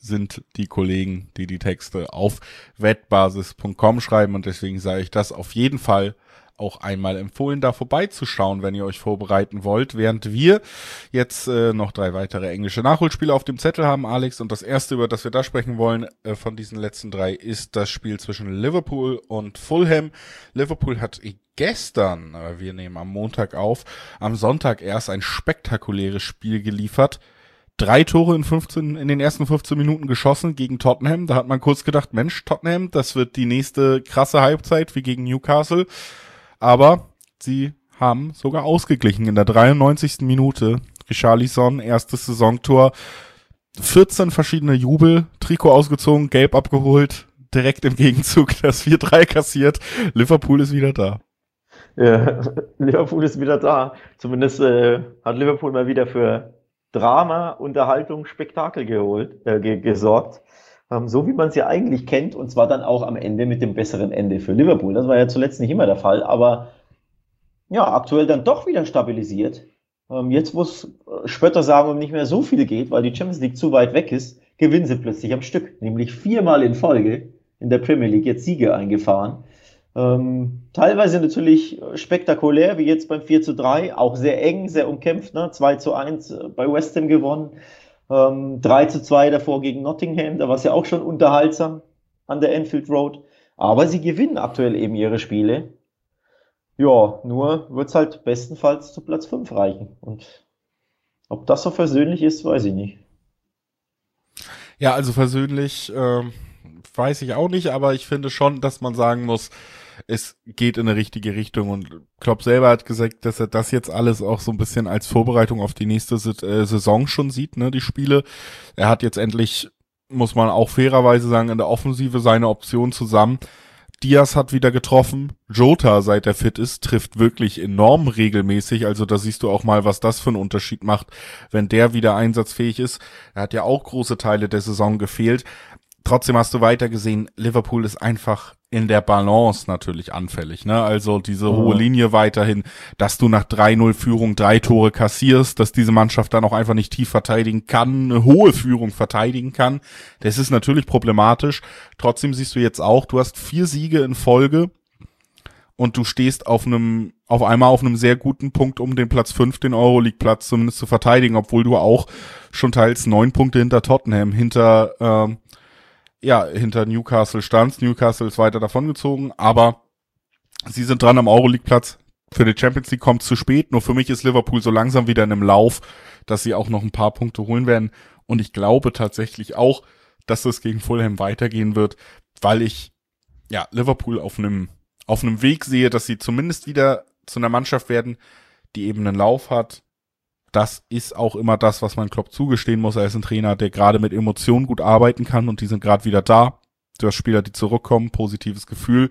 sind die Kollegen, die die Texte auf wettbasis punkt com schreiben und deswegen sage ich das auf jeden Fall auch einmal empfohlen, da vorbeizuschauen, wenn ihr euch vorbereiten wollt, während wir jetzt äh, noch drei weitere englische Nachholspiele auf dem Zettel haben, Alex, und das erste, über das wir da sprechen wollen, äh, von diesen letzten drei, ist das Spiel zwischen Liverpool und Fulham. Liverpool hat gestern, äh, wir nehmen am Montag auf, am Sonntag erst ein spektakuläres Spiel geliefert. Drei Tore in fünfzehn, in den ersten fünfzehn Minuten geschossen gegen Tottenham. Da hat man kurz gedacht, Mensch, Tottenham, das wird die nächste krasse Halbzeit wie gegen Newcastle. Aber sie haben sogar ausgeglichen in der dreiundneunzigsten Minute. Richarlison, erstes Saisontor, vierzehn verschiedene Jubel, Trikot ausgezogen, gelb abgeholt, direkt im Gegenzug das vier drei kassiert. Liverpool ist wieder da. Ja, Liverpool ist wieder da. Zumindest äh, hat Liverpool mal wieder für Drama, Unterhaltung, Spektakel geholt, äh, ge- gesorgt. Ähm, so wie man es ja eigentlich kennt, und zwar dann auch am Ende mit dem besseren Ende für Liverpool. Das war ja zuletzt nicht immer der Fall, aber ja, aktuell dann doch wieder stabilisiert. Ähm, jetzt, wo es äh, Spötter sagen, um nicht mehr so viel geht, weil die Champions League zu weit weg ist, gewinnen sie plötzlich am Stück. Nämlich viermal in Folge in der Premier League jetzt Siege eingefahren. Ähm, teilweise natürlich spektakulär, wie jetzt beim vier zu drei, auch sehr eng, sehr umkämpft, ne? zwei zu eins bei West Ham gewonnen. Ähm, drei zu zwei davor gegen Nottingham, da war es ja auch schon unterhaltsam an der Anfield Road. Aber sie gewinnen aktuell eben ihre Spiele. Ja, nur wird es halt bestenfalls zu Platz fünf reichen. Und ob das so versöhnlich ist, weiß ich nicht. Ja, also versöhnlich ähm, weiß ich auch nicht, aber ich finde schon, dass man sagen muss, es geht in eine richtige Richtung und Klopp selber hat gesagt, dass er das jetzt alles auch so ein bisschen als Vorbereitung auf die nächste äh, Saison schon sieht, ne, die Spiele. Er hat jetzt endlich, muss man auch fairerweise sagen, in der Offensive seine Option zusammen. Diaz hat wieder getroffen. Jota, seit er fit ist, trifft wirklich enorm regelmäßig. Also da siehst du auch mal, was das für einen Unterschied macht, wenn der wieder einsatzfähig ist. Er hat ja auch große Teile der Saison gefehlt. Trotzdem hast du weiter gesehen, Liverpool ist einfach in der Balance natürlich anfällig, ne? Also diese Mhm. hohe Linie weiterhin, dass du nach drei null Führung drei Tore kassierst, dass diese Mannschaft dann auch einfach nicht tief verteidigen kann, eine hohe Führung verteidigen kann. Das ist natürlich problematisch. Trotzdem siehst du jetzt auch, du hast vier Siege in Folge und du stehst auf einem, auf einmal auf einem sehr guten Punkt, um den Platz fünf, den Euroleague-Platz zumindest zu verteidigen, obwohl du auch schon teils neun Punkte hinter Tottenham, hinter, ähm, ja, hinter Newcastle standst. Newcastle ist weiter davongezogen, aber sie sind dran am Euroleague-Platz. Für die Champions League kommt es zu spät. Nur für mich ist Liverpool so langsam wieder in einem Lauf, dass sie auch noch ein paar Punkte holen werden. Und ich glaube tatsächlich auch, dass es gegen Fulham weitergehen wird, weil ich, ja, Liverpool auf einem, auf einem Weg sehe, dass sie zumindest wieder zu einer Mannschaft werden, die eben einen Lauf hat. Das ist auch immer das, was man Klopp zugestehen muss. Er ist ein Trainer, der gerade mit Emotionen gut arbeiten kann und die sind gerade wieder da. Du hast Spieler, die zurückkommen, positives Gefühl.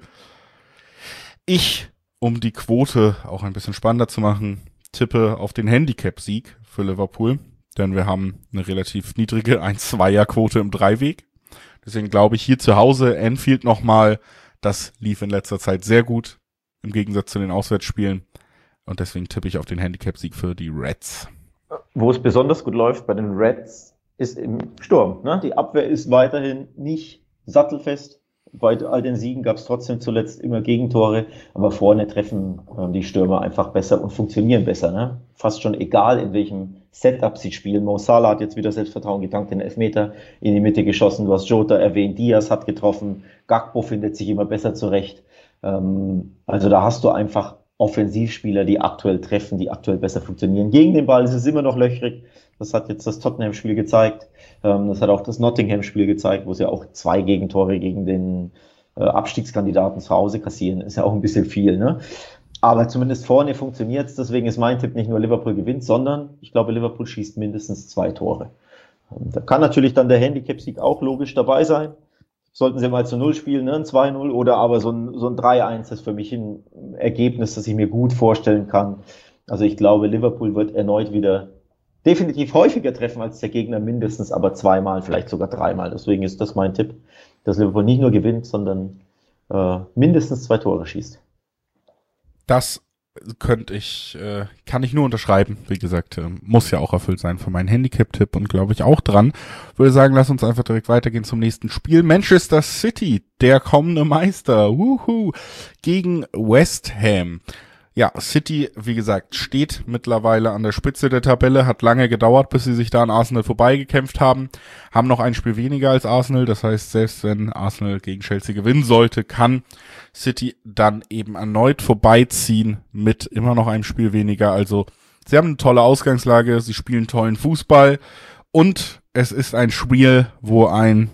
Ich, um die Quote auch ein bisschen spannender zu machen, tippe auf den Handicap-Sieg für Liverpool, denn wir haben eine relativ niedrige eins Komma zwei er Quote im Dreiweg. Deswegen glaube ich hier zu Hause Anfield nochmal, das lief in letzter Zeit sehr gut, im Gegensatz zu den Auswärtsspielen. Und deswegen tippe ich auf den Handicap-Sieg für die Reds. Wo es besonders gut läuft bei den Reds ist im Sturm. Ne? Die Abwehr ist weiterhin nicht sattelfest. Bei all den Siegen gab es trotzdem zuletzt immer Gegentore, aber vorne treffen äh, die Stürmer einfach besser und funktionieren besser. Ne? Fast schon egal, in welchem Setup sie spielen. Mo Salah hat jetzt wieder Selbstvertrauen getankt, den Elfmeter in die Mitte geschossen. Du hast Jota erwähnt, Diaz hat getroffen, Gakpo findet sich immer besser zurecht. Ähm, also da hast du einfach Offensivspieler, die aktuell treffen, die aktuell besser funktionieren. Gegen den Ball ist es immer noch löchrig. Das hat jetzt das Tottenham-Spiel gezeigt. Ähm, das hat auch das Nottingham-Spiel gezeigt, wo es ja auch zwei Gegentore gegen den äh, Abstiegskandidaten zu Hause kassieren. Ist ja auch ein bisschen viel, ne? Aber zumindest vorne funktioniert es. Deswegen ist mein Tipp nicht nur Liverpool gewinnt, sondern ich glaube, Liverpool schießt mindestens zwei Tore. Und da kann natürlich dann der Handicap-Sieg auch logisch dabei sein. Sollten sie mal zu Null spielen, ne? ein zwei null oder aber so ein, so ein drei eins ist für mich ein Ergebnis, das ich mir gut vorstellen kann. Also ich glaube, Liverpool wird erneut wieder definitiv häufiger treffen als der Gegner, mindestens aber zweimal, vielleicht sogar dreimal. Deswegen ist das mein Tipp, dass Liverpool nicht nur gewinnt, sondern äh, mindestens zwei Tore schießt. Das könnte ich, äh, kann ich nur unterschreiben. Wie gesagt, äh, muss ja auch erfüllt sein von meinem Handicap-Tipp und glaube ich auch dran. Würde sagen, lass uns einfach direkt weitergehen zum nächsten Spiel. Manchester City, der kommende Meister, wuhu, gegen West Ham. Ja, City, wie gesagt, steht mittlerweile an der Spitze der Tabelle, hat lange gedauert, bis sie sich da an Arsenal vorbeigekämpft haben, haben noch ein Spiel weniger als Arsenal, das heißt, selbst wenn Arsenal gegen Chelsea gewinnen sollte, kann City dann eben erneut vorbeiziehen mit immer noch einem Spiel weniger, also sie haben eine tolle Ausgangslage, sie spielen tollen Fußball und es ist ein Spiel, wo ein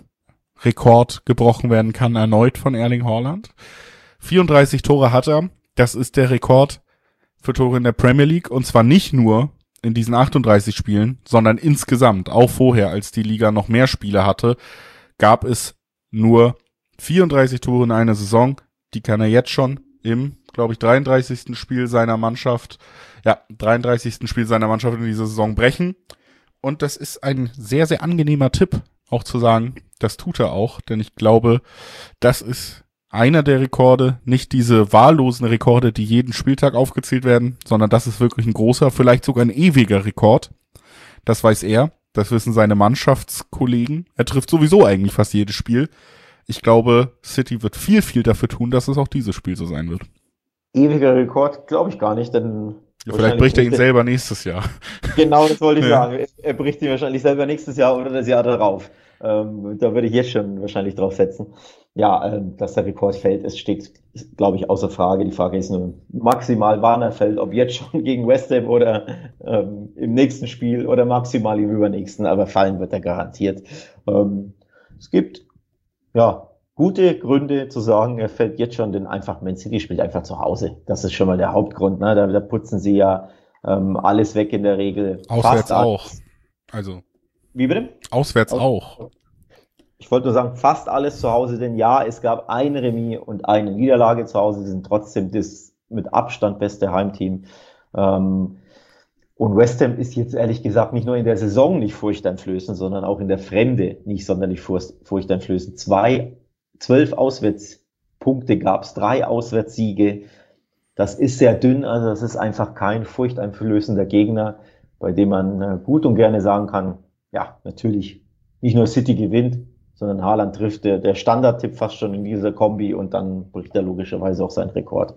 Rekord gebrochen werden kann, erneut von Erling Haaland. vierunddreißig Tore hat er. Das ist der Rekord für Tore in der Premier League und zwar nicht nur in diesen achtunddreißig Spielen, sondern insgesamt. Auch vorher, als die Liga noch mehr Spiele hatte, gab es nur vierunddreißig Tore in einer Saison. Die kann er jetzt schon im, glaube ich, dreiunddreißigsten Spiel seiner Mannschaft, ja, dreiunddreißigsten Spiel seiner Mannschaft in dieser Saison brechen. Und das ist ein sehr, sehr angenehmer Tipp, auch zu sagen, das tut er auch, denn ich glaube, das ist einer der Rekorde, nicht diese wahllosen Rekorde, die jeden Spieltag aufgezählt werden, sondern das ist wirklich ein großer, vielleicht sogar ein ewiger Rekord. Das weiß er, das wissen seine Mannschaftskollegen. Er trifft sowieso eigentlich fast jedes Spiel. Ich glaube, City wird viel, viel dafür tun, dass es auch dieses Spiel so sein wird. Ewiger Rekord glaube ich gar nicht, denn ja, vielleicht bricht er ihn selber nächstes Jahr. Genau, das wollte ich ja. sagen. Er bricht ihn wahrscheinlich selber nächstes Jahr oder das Jahr darauf. Ähm, da würde ich jetzt schon wahrscheinlich drauf setzen. Ja, ähm, dass der Rekord fällt, es steht, glaube ich, außer Frage. Die Frage ist nur maximal, wann er fällt, ob jetzt schon gegen West Ham oder ähm, im nächsten Spiel oder maximal im übernächsten, aber fallen wird er garantiert. Ähm, es gibt, ja, gute Gründe zu sagen, er fällt jetzt schon, denn einfach Man City spielt einfach zu Hause. Das ist schon mal der Hauptgrund, ne? Da, da putzen sie ja ähm, alles weg in der Regel. Auswärts fast auch. Alles. Also. Wie bitte? Auswärts Aus- auch. Ich wollte nur sagen, fast alles zu Hause, denn ja, es gab ein Remis und eine Niederlage zu Hause. Sie sind trotzdem das mit Abstand beste Heimteam. Ähm, und West Ham ist jetzt ehrlich gesagt nicht nur in der Saison nicht furchteinflößend, sondern auch in der Fremde nicht sonderlich furchteinflößend. Zwei, zwölf Auswärtspunkte gab es, drei Auswärtssiege. Das ist sehr dünn, also das ist einfach kein furchteinflößender Gegner, bei dem man gut und gerne sagen kann, ja, natürlich nicht nur City gewinnt, sondern Haaland trifft der, der Standardtipp fast schon in dieser Kombi und dann bricht er logischerweise auch seinen Rekord.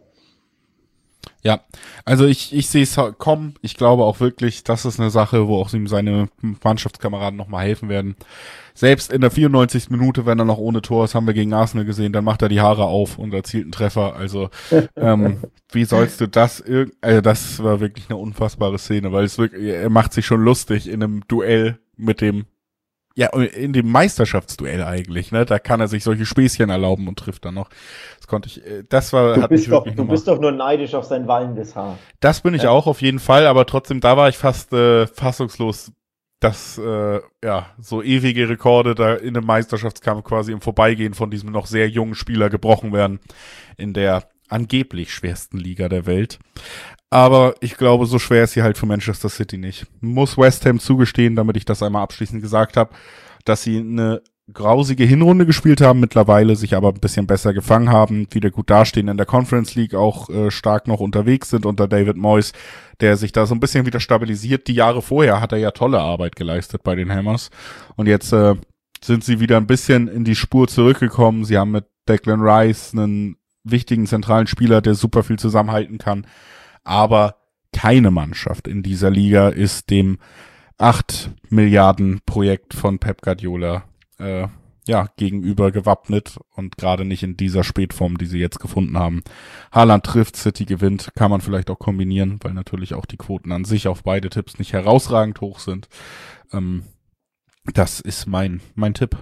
Ja, also ich, ich sehe es kommen. Ich glaube auch wirklich, das ist eine Sache, wo auch ihm seine Mannschaftskameraden nochmal helfen werden. Selbst in der vierundneunzigsten Minute, wenn er noch ohne Tor ist, haben wir gegen Arsenal gesehen, dann macht er die Haare auf und erzielt einen Treffer. Also ähm, wie sollst du das, irg- also das war wirklich eine unfassbare Szene, weil es wirklich, er macht sich schon lustig in einem Duell mit dem, ja, in dem Meisterschaftsduell eigentlich, ne? Da kann er sich solche Späßchen erlauben und trifft dann noch. Das konnte ich, das war, du hat bist mich doch, wirklich Du bist doch nur neidisch auf sein wallendes Haar. Das bin ich ja. auch auf jeden Fall, aber trotzdem, da war ich fast äh, fassungslos, dass äh, ja so ewige Rekorde da in einem Meisterschaftskampf quasi im Vorbeigehen von diesem noch sehr jungen Spieler gebrochen werden in der angeblich schwersten Liga der Welt. Aber ich glaube, so schwer ist sie halt für Manchester City nicht. Muss West Ham zugestehen, damit ich das einmal abschließend gesagt habe, dass sie eine grausige Hinrunde gespielt haben, mittlerweile sich aber ein bisschen besser gefangen haben, wieder gut dastehen in der Conference League, auch äh, stark noch unterwegs sind unter David Moyes, der sich da so ein bisschen wieder stabilisiert. Die Jahre vorher hat er ja tolle Arbeit geleistet bei den Hammers und jetzt äh, sind sie wieder ein bisschen in die Spur zurückgekommen. Sie haben mit Declan Rice einen wichtigen zentralen Spieler, der super viel zusammenhalten kann. Aber keine Mannschaft in dieser Liga ist dem acht Milliarden Projekt von Pep Guardiola äh, ja gegenüber gewappnet und gerade nicht in dieser Spätform, die sie jetzt gefunden haben. Haaland trifft, City gewinnt, kann man vielleicht auch kombinieren, weil natürlich auch die Quoten an sich auf beide Tipps nicht herausragend hoch sind. Ähm, das ist mein mein Tipp.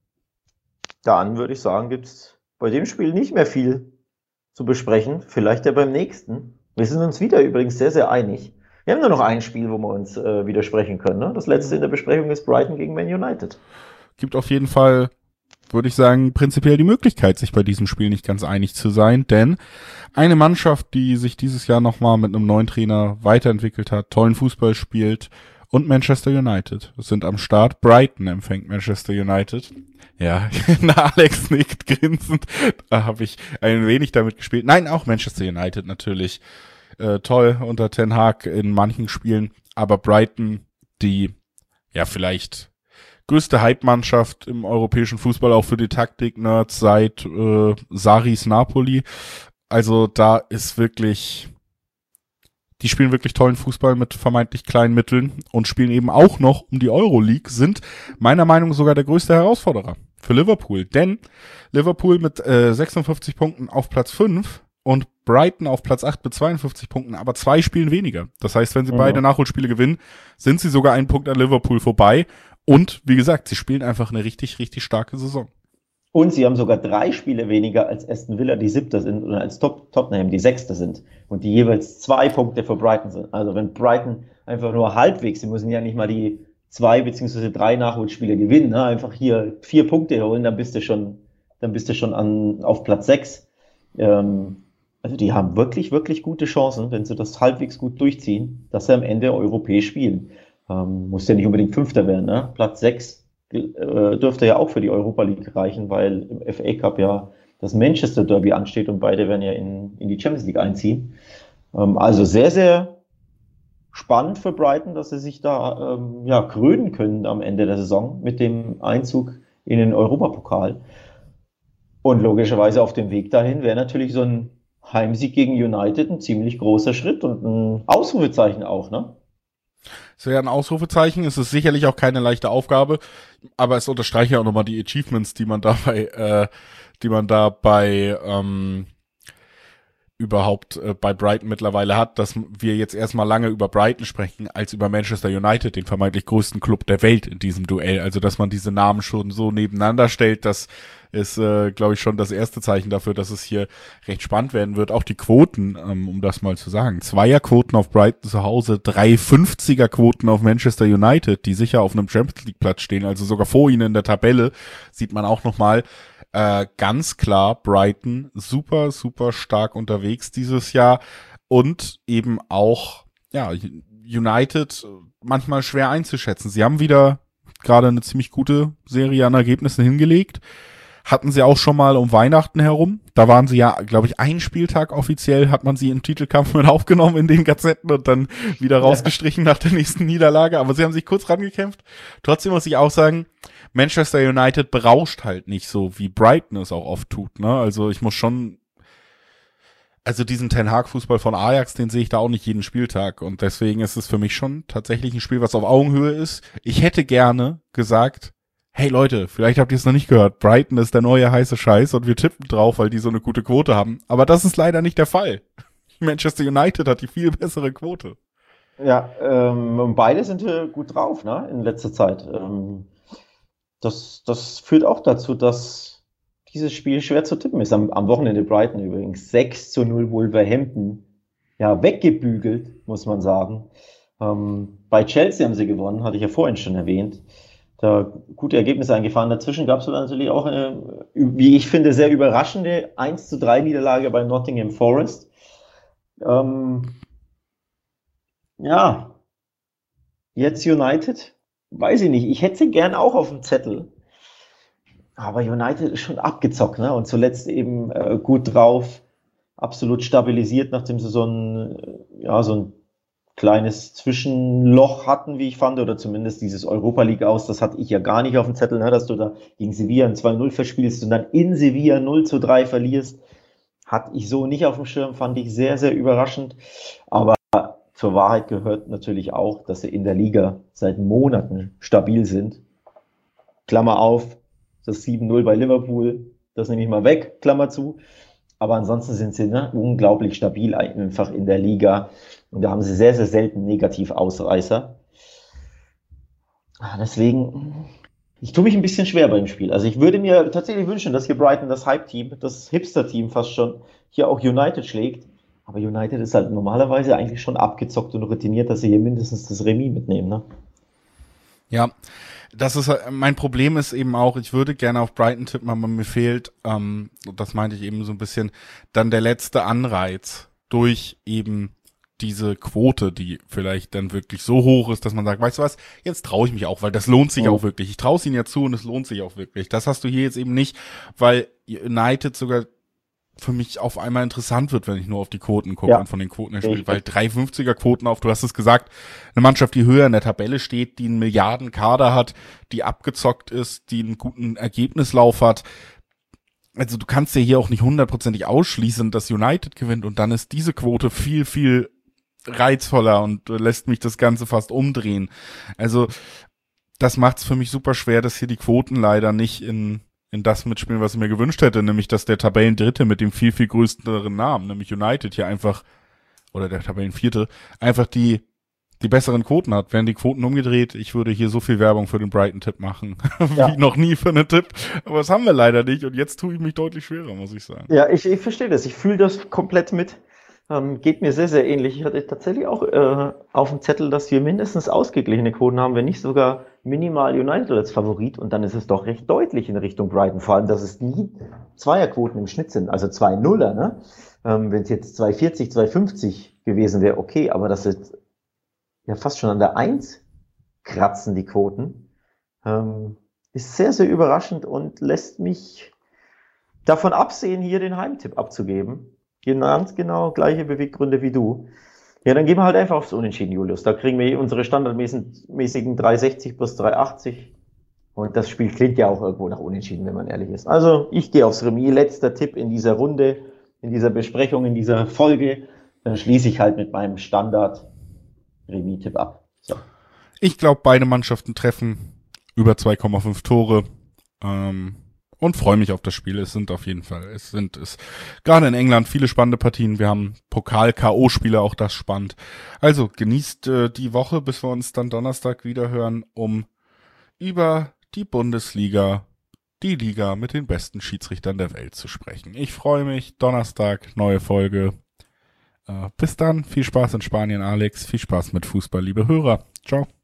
Dann würde ich sagen, gibt's bei dem Spiel nicht mehr viel zu besprechen. Vielleicht ja beim nächsten. Wir sind uns wieder übrigens sehr, sehr einig. Wir haben nur noch ein Spiel, wo wir uns äh, widersprechen können. Ne? Das letzte in der Besprechung ist Brighton gegen Man United. Gibt auf jeden Fall, würde ich sagen, prinzipiell die Möglichkeit, sich bei diesem Spiel nicht ganz einig zu sein, denn eine Mannschaft, die sich dieses Jahr nochmal mit einem neuen Trainer weiterentwickelt hat, tollen Fußball spielt und Manchester United sind am Start. Brighton empfängt Manchester United. Ja, na, Alex nickt grinsend. Da habe ich ein wenig damit gespielt. Nein, auch Manchester United natürlich. äh, toll unter Ten Hag in manchen Spielen, aber Brighton, die ja vielleicht größte Hype-Mannschaft im europäischen Fußball, auch für die Taktik-Nerds seit äh, Sarris Napoli. Also da ist wirklich, die spielen wirklich tollen Fußball mit vermeintlich kleinen Mitteln und spielen eben auch noch um die Euroleague, sind meiner Meinung nach sogar der größte Herausforderer für Liverpool. Denn Liverpool mit äh, sechsundfünfzig Punkten auf Platz fünf und Brighton auf Platz acht mit zweiundfünfzig Punkten, aber zwei Spielen weniger. Das heißt, wenn sie mhm. beide Nachholspiele gewinnen, sind sie sogar einen Punkt an Liverpool vorbei. Und wie gesagt, sie spielen einfach eine richtig, richtig starke Saison. Und sie haben sogar drei Spiele weniger als Aston Villa, die Siebter sind, oder als Top, Tottenham, die Sechster sind. Und die jeweils zwei Punkte für Brighton sind. Also wenn Brighton einfach nur halbwegs, sie müssen ja nicht mal die zwei beziehungsweise drei Nachholspiele gewinnen, ne? Einfach hier vier Punkte holen, dann bist du schon, dann bist du schon an, auf Platz sechs. Ähm, also die haben wirklich, wirklich gute Chancen, wenn sie das halbwegs gut durchziehen, dass sie am Ende europäisch spielen. Ähm, muss ja nicht unbedingt Fünfter werden, ne? Platz sechs äh, dürfte ja auch für die Europa League reichen, weil im F A Cup ja das Manchester Derby ansteht und beide werden ja in, in die Champions League einziehen. Ähm, also sehr, sehr spannend für Brighton, dass sie sich da ähm, ja, krönen können am Ende der Saison mit dem Einzug in den Europapokal. Und logischerweise auf dem Weg dahin wäre natürlich so ein Heimsieg gegen United ein ziemlich großer Schritt und ein Ausrufezeichen auch, ne? Es wäre ein Ausrufezeichen, es ist sicherlich auch keine leichte Aufgabe, aber es unterstreicht ja auch nochmal die Achievements, die man dabei, äh, die man da bei ähm, überhaupt äh, bei Brighton mittlerweile hat, dass wir jetzt erstmal lange über Brighton sprechen, als über Manchester United, den vermeintlich größten Club der Welt in diesem Duell. Also, dass man diese Namen schon so nebeneinander stellt, das ist, äh, glaube ich, schon das erste Zeichen dafür, dass es hier recht spannend werden wird. Auch die Quoten, ähm, um das mal zu sagen. Zweierquoten auf Brighton zu Hause, drei fünfziger-Quoten auf Manchester United, die sicher auf einem Champions League Platz stehen, also sogar vor ihnen in der Tabelle, sieht man auch nochmal. Äh, ganz klar, Brighton super, super stark unterwegs dieses Jahr und eben auch, ja, United manchmal schwer einzuschätzen. Sie haben wieder gerade eine ziemlich gute Serie an Ergebnissen hingelegt. Hatten sie auch schon mal um Weihnachten herum. Da waren sie ja, glaube ich, einen Spieltag offiziell, hat man sie im Titelkampf mit aufgenommen in den Gazetten und dann wieder rausgestrichen nach der nächsten Niederlage. Aber sie haben sich kurz rangekämpft. Trotzdem muss ich auch sagen, Manchester United berauscht halt nicht so, wie Brighton es auch oft tut, ne? Also ich muss schon, also diesen Ten Hag Fußball von Ajax, den sehe ich da auch nicht jeden Spieltag und deswegen ist es für mich schon tatsächlich ein Spiel, was auf Augenhöhe ist. Ich hätte gerne gesagt, hey Leute, vielleicht habt ihr es noch nicht gehört, Brighton ist der neue heiße Scheiß und wir tippen drauf, weil die so eine gute Quote haben. Aber das ist leider nicht der Fall. Manchester United hat die viel bessere Quote. Ja, ähm, und beide sind äh, gut drauf, ne, in letzter Zeit. Ähm, das, das führt auch dazu, dass dieses Spiel schwer zu tippen ist. Am, am Wochenende Brighton übrigens sechs zu null Wolverhampton. Ja, weggebügelt, muss man sagen. Ähm, bei Chelsea haben sie gewonnen, hatte ich ja vorhin schon erwähnt. Da gute Ergebnisse eingefahren. Dazwischen gab es natürlich auch eine, wie ich finde, sehr überraschende eins zu drei Niederlage bei Nottingham Forest. Ähm, ja, jetzt United, weiß ich nicht. Ich hätte sie gern auch auf dem Zettel. Aber United ist schon abgezockt, ne? Und zuletzt eben äh, gut drauf, absolut stabilisiert, nachdem sie so ein, ja, so ein kleines Zwischenloch hatten, wie ich fand, oder zumindest dieses Europa League aus, das hatte ich ja gar nicht auf dem Zettel, ne, dass du da gegen Sevilla ein zwei null verspielst und dann in Sevilla null zu drei verlierst, hatte ich so nicht auf dem Schirm, fand ich sehr, sehr überraschend, aber zur Wahrheit gehört natürlich auch, dass sie in der Liga seit Monaten stabil sind. Klammer auf, das sieben null bei Liverpool, das nehme ich mal weg, Klammer zu. Aber ansonsten sind sie, ne, unglaublich stabil einfach in der Liga. Und da haben sie sehr, sehr selten Negativ-Ausreißer. Deswegen, ich tue mich ein bisschen schwer beim Spiel. Also ich würde mir tatsächlich wünschen, dass hier Brighton, das Hype-Team, das Hipster-Team fast schon, hier auch United schlägt. Aber United ist halt normalerweise eigentlich schon abgezockt und routiniert, dass sie hier mindestens das Remis mitnehmen, ne? Ja, das ist mein Problem ist eben auch, ich würde gerne auf Brighton tippen, aber mir fehlt, ähm, das meinte ich eben so ein bisschen, dann der letzte Anreiz durch eben diese Quote, die vielleicht dann wirklich so hoch ist, dass man sagt, weißt du was, jetzt traue ich mich auch, weil das lohnt sich oh. auch wirklich. Ich traue es ihnen ja zu und es lohnt sich auch wirklich. Das hast du hier jetzt eben nicht, weil United sogar für mich auf einmal interessant wird, wenn ich nur auf die Quoten gucke Ja. und von den Quoten her spiele, weil drei fünfziger Quoten auf, du hast es gesagt, eine Mannschaft, die höher in der Tabelle steht, die einen Milliardenkader hat, die abgezockt ist, die einen guten Ergebnislauf hat. Also du kannst ja hier auch nicht hundertprozentig ausschließen, dass United gewinnt und dann ist diese Quote viel, viel reizvoller und lässt mich das Ganze fast umdrehen. Also das macht es für mich super schwer, dass hier die Quoten leider nicht in in das mitspielen, was ich mir gewünscht hätte, nämlich dass der Tabellendritte mit dem viel, viel größeren Namen, nämlich United hier einfach, oder der Tabellenvierte, einfach die die besseren Quoten hat. Wären die Quoten umgedreht, ich würde hier so viel Werbung für den Brighton-Tipp machen, Ja. wie noch nie für einen Tipp, aber das haben wir leider nicht und jetzt tue ich mich deutlich schwerer, muss ich sagen. Ja, ich, ich verstehe das. Ich fühle das komplett mit. Ähm, geht mir sehr, sehr ähnlich. Ich hatte tatsächlich auch äh, auf dem Zettel, dass wir mindestens ausgeglichene Quoten haben, wenn nicht sogar minimal United als Favorit. Und dann ist es doch recht deutlich in Richtung Brighton. Vor allem, dass es nie Zweierquoten im Schnitt sind, also zwei Nuller. Ne? Ähm, wenn es jetzt zwei vierzig, zwei fünfzig gewesen wäre, okay. Aber das ist ja fast schon an der Eins kratzen, die Quoten. Ähm, ist sehr, sehr überraschend und lässt mich davon absehen, hier den Heimtipp abzugeben. Ganz genau gleiche Beweggründe wie du. Ja, dann gehen wir halt einfach aufs Unentschieden, Julius. Da kriegen wir unsere standardmäßigen drei sechzig plus drei achtzig. Und das Spiel klingt ja auch irgendwo nach Unentschieden, wenn man ehrlich ist. Also ich gehe aufs Remis. Letzter Tipp in dieser Runde, in dieser Besprechung, in dieser Folge. Dann schließe ich halt mit meinem Standard-Remis-Tipp ab. So. Ich glaube, beide Mannschaften treffen über zwei Komma fünf Tore. Ähm Und freue mich auf das Spiel. Es sind auf jeden Fall, es sind es gerade in England viele spannende Partien. Wir haben Pokal-K O-Spiele, auch das spannend. Also genießt äh, die Woche, bis wir uns dann Donnerstag wieder hören, um über die Bundesliga, die Liga mit den besten Schiedsrichtern der Welt zu sprechen. Ich freue mich. Donnerstag, neue Folge. Äh, bis dann. Viel Spaß in Spanien, Alex. Viel Spaß mit Fußball, liebe Hörer. Ciao.